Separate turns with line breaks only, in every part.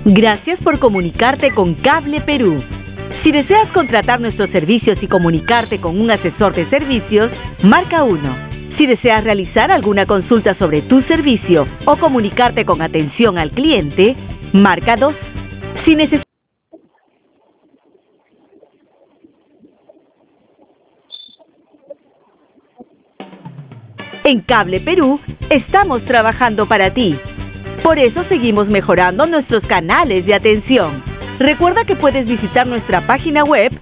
Gracias por comunicarte con Cable Perú. Si deseas contratar nuestros servicios y comunicarte con un asesor de servicios, marca 1. Si deseas realizar alguna consulta sobre tu servicio o comunicarte con atención al cliente, marca 2. Si necesitas En Cable Perú, estamos trabajando para ti. Por eso seguimos mejorando nuestros canales de atención. Recuerda que puedes visitar nuestra página web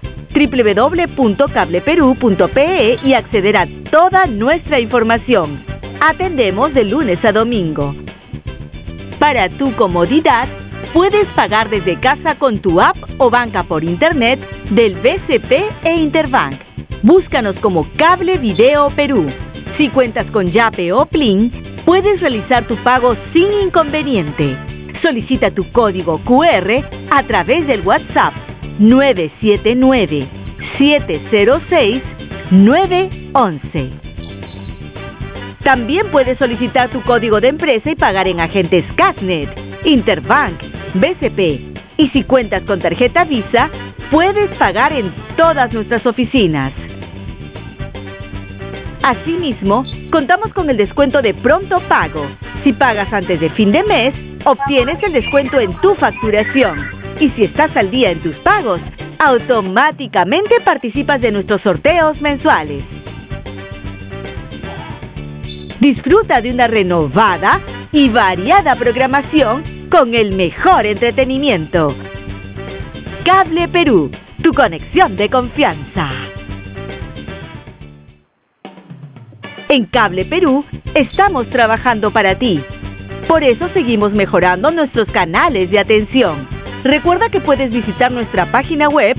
www.cableperu.pe y acceder a toda nuestra información. Atendemos de lunes a domingo. Para tu comodidad, puedes pagar desde casa con tu app o banca por internet del BCP e Interbank. Búscanos como Cable Video Perú. Si cuentas con Yape o Plin, puedes realizar tu pago sin inconveniente. Solicita tu código QR a través del WhatsApp 979-706-911. También puedes solicitar tu código de empresa y pagar en agentes Casnet, Interbank, BCP. Y si cuentas con tarjeta Visa, puedes pagar en todas nuestras oficinas. Asimismo, contamos con el descuento de pronto pago. Si pagas antes de fin de mes, obtienes el descuento en tu facturación. Y si estás al día en tus pagos, automáticamente participas de nuestros sorteos mensuales. Disfruta de una renovada y variada programación con el mejor entretenimiento. Cable Perú, tu conexión de confianza. En Cable Perú, estamos trabajando para ti. Por eso seguimos mejorando nuestros canales de atención. Recuerda que puedes visitar nuestra página web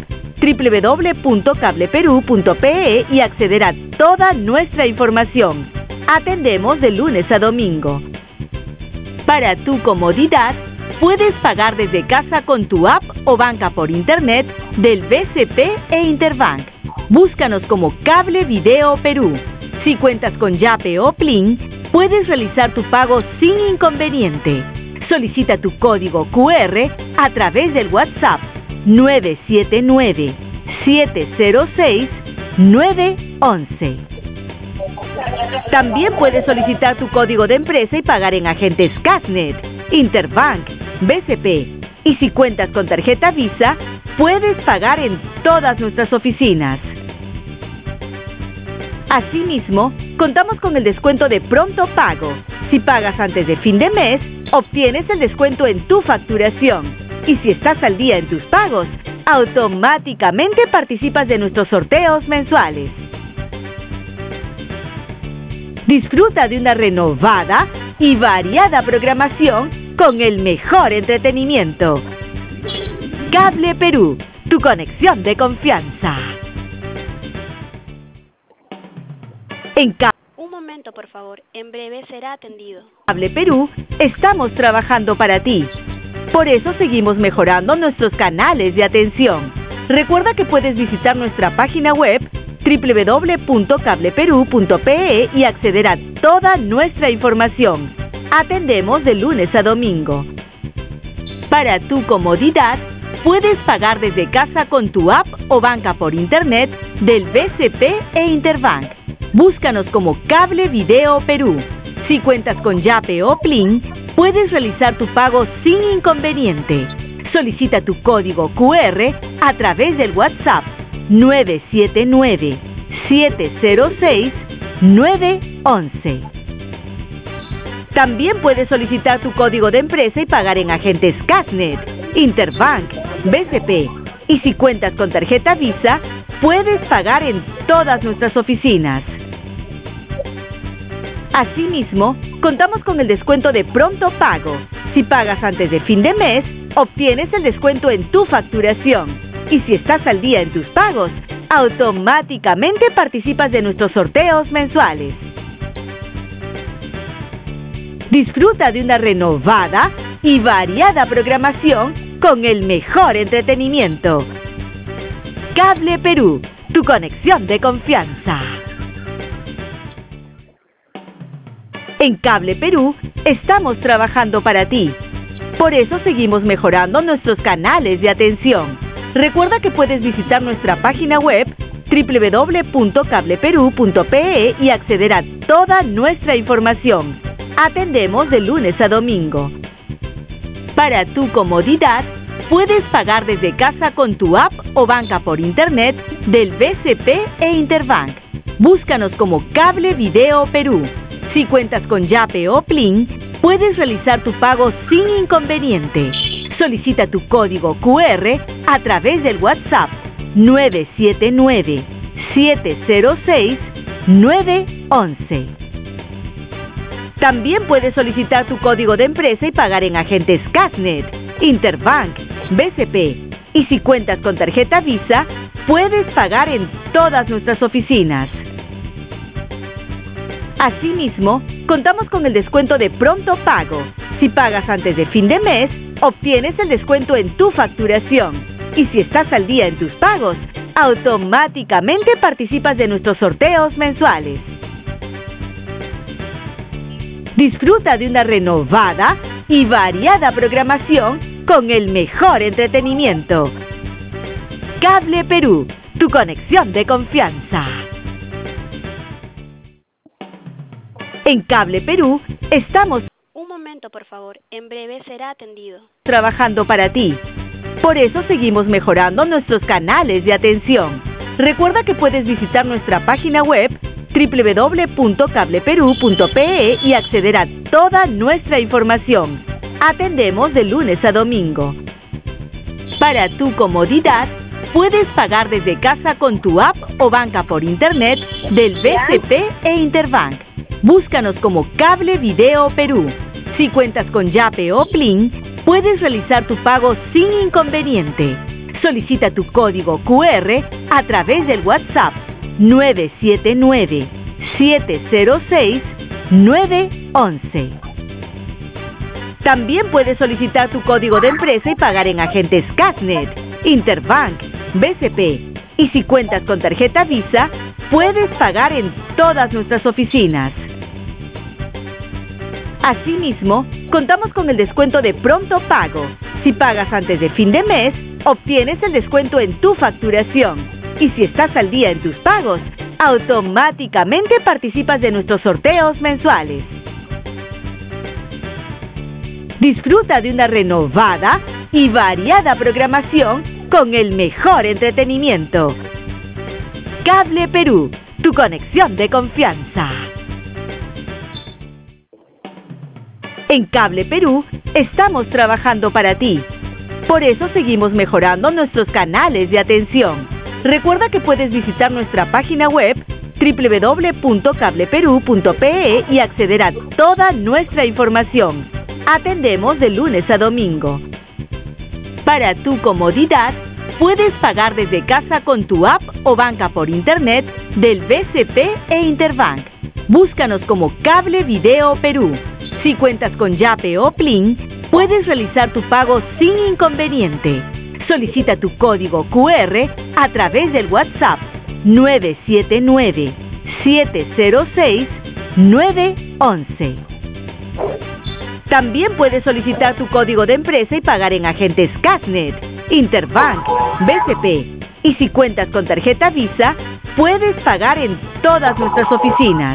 www.cableperu.pe y acceder a toda nuestra información. Atendemos de lunes a domingo. Para tu comodidad, puedes pagar desde casa con tu app o banca por internet del BCP e Interbank. Búscanos como Cable Video Perú. Si cuentas con Yape o Plin, puedes realizar tu pago sin inconveniente. Solicita tu código QR a través del WhatsApp 979-706-911. También puedes solicitar tu código de empresa y pagar en agentes Casnet, Interbank, BCP. Y si cuentas con tarjeta Visa, puedes pagar en todas nuestras oficinas. Asimismo, contamos con el descuento de pronto pago. Si pagas antes de fin de mes, obtienes el descuento en tu facturación. Y si estás al día en tus pagos, automáticamente participas de nuestros sorteos mensuales. Disfruta de una renovada y variada programación con el mejor entretenimiento. Cable Perú, tu conexión de confianza.
Un momento, por favor. En breve será atendido.
Cable Perú, estamos trabajando para ti. Por eso seguimos mejorando nuestros canales de atención. Recuerda que puedes visitar nuestra página web www.cableperu.pe y acceder a toda nuestra información. Atendemos de lunes a domingo. Para tu comodidad, puedes pagar desde casa con tu app o banca por internet del BCP e Interbank. Búscanos como Cable Video Perú. Si cuentas con Yape o Plin, puedes realizar tu pago sin inconveniente. Solicita tu código QR a través del WhatsApp 979-706-911. También puedes solicitar tu código de empresa y pagar en agentes Casnet, Interbank, BCP. Y si cuentas con tarjeta Visa, puedes pagar en todas nuestras oficinas. Asimismo, contamos con el descuento de pronto pago. Si pagas antes de fin de mes, obtienes el descuento en tu facturación. Y si estás al día en tus pagos, automáticamente participas de nuestros sorteos mensuales. Disfruta de una renovada y variada programación con el mejor entretenimiento. Cable Perú, tu conexión de confianza. En Cable Perú, estamos trabajando para ti. Por eso seguimos mejorando nuestros canales de atención. Recuerda que puedes visitar nuestra página web www.cableperú.pe y acceder a toda nuestra información. Atendemos de lunes a domingo. Para tu comodidad, puedes pagar desde casa con tu app o banca por internet del BCP e Interbank. Búscanos como Cable Video Perú. Si cuentas con Yape o Plin, puedes realizar tu pago sin inconveniente. Solicita tu código QR a través del WhatsApp 979-706-911. También puedes solicitar tu código de empresa y pagar en agentes Casnet, Interbank, BCP. Y si cuentas con tarjeta Visa, puedes pagar en todas nuestras oficinas. Asimismo, contamos con el descuento de pronto pago. Si pagas antes de fin de mes, obtienes el descuento en tu facturación. Y si estás al día en tus pagos, automáticamente participas de nuestros sorteos mensuales. Disfruta de una renovada y variada programación con el mejor entretenimiento. Cable Perú, tu conexión de confianza. En Cable Perú estamos
Un momento, por favor. En breve será atendido.
trabajando para ti. Por eso seguimos mejorando nuestros canales de atención. Recuerda que puedes visitar nuestra página web www.cableperú.pe y acceder a toda nuestra información. Atendemos de lunes a domingo. Para tu comodidad, puedes pagar desde casa con tu app o banca por internet del BCP e Interbank. Búscanos como Cable Video Perú. Si cuentas con Yape o Plin, puedes realizar tu pago sin inconveniente. Solicita tu código QR a través del WhatsApp 979-706-911. También puedes solicitar tu código de empresa y pagar en agentes Casnet, Interbank, BCP. Y si cuentas con tarjeta Visa, puedes pagar en todas nuestras oficinas. Asimismo, contamos con el descuento de pronto pago. Si pagas antes de fin de mes, obtienes el descuento en tu facturación. Y si estás al día en tus pagos, automáticamente participas de nuestros sorteos mensuales. Disfruta de una renovada y variada programación con el mejor entretenimiento. Cable Perú, tu conexión de confianza. En Cable Perú estamos trabajando para ti. Por eso seguimos mejorando nuestros canales de atención. Recuerda que puedes visitar nuestra página web www.cableperú.pe y acceder a toda nuestra información. Atendemos de lunes a domingo. Para tu comodidad, puedes pagar desde casa con tu app o banca por internet del BCP e Interbank. Búscanos como Cable Video Perú. Si cuentas con Yape o Plin, puedes realizar tu pago sin inconveniente. Solicita tu código QR a través del WhatsApp 979-706-911. También puedes solicitar tu código de empresa y pagar en agentes Casnet, Interbank, BCP. Y si cuentas con tarjeta Visa, puedes pagar en todas nuestras oficinas.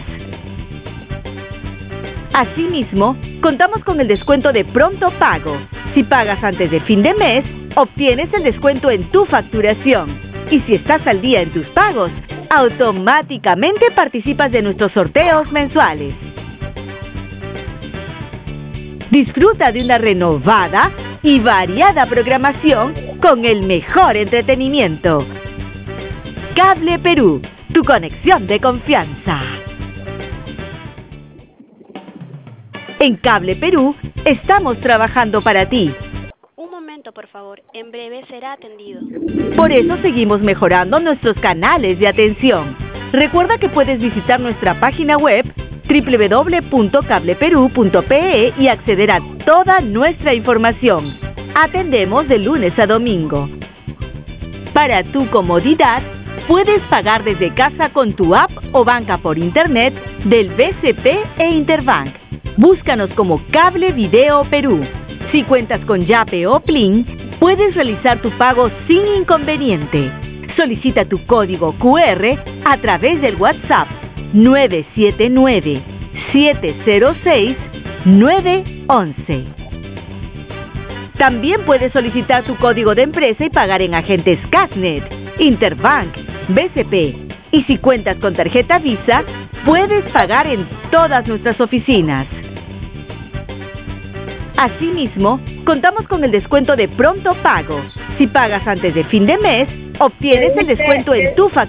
Asimismo, contamos con el descuento de pronto pago. Si pagas antes de fin de mes, obtienes el descuento en tu facturación. Y si estás al día en tus pagos, automáticamente participas de nuestros sorteos mensuales. Disfruta de una renovada y variada programación con el mejor entretenimiento. Cable Perú, tu conexión de confianza. En Cable Perú estamos trabajando para ti.
Un momento, por favor. En breve será atendido.
Por eso seguimos mejorando nuestros canales de atención. Recuerda que puedes visitar nuestra página web www.cableperú.pe y acceder a toda nuestra información. Atendemos de lunes a domingo. Para tu comodidad, puedes pagar desde casa con tu app o banca por internet del BCP e Interbank. Búscanos como Cable Video Perú. Si cuentas con Yape o Plin, puedes realizar tu pago sin inconveniente. Solicita tu código QR a través del WhatsApp 979-706-911. También puedes solicitar tu código de empresa y pagar en agentes Cashnet, Interbank, BCP. Y si cuentas con tarjeta Visa, puedes pagar en todas nuestras oficinas. Asimismo, contamos con el descuento de Pronto Pago. Si pagas antes de fin de mes, obtienes el descuento en tu factura